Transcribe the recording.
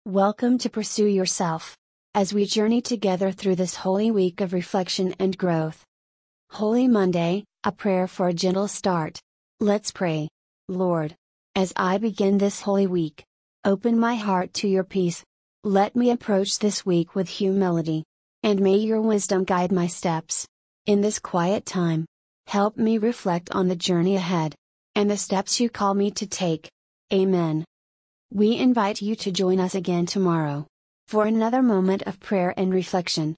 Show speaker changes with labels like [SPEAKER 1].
[SPEAKER 1] Welcome to Pursue Yourself, as we journey together through this holy week of reflection and growth. Holy Monday, a prayer for a gentle start. Let's pray. Lord, as I begin this holy week, open my heart to your peace. Let me approach this week with humility, and may your wisdom guide my steps. In this quiet time, help me reflect on the journey ahead, and the steps you call me to take. Amen. We invite you to join us again tomorrow, for another moment of prayer and reflection.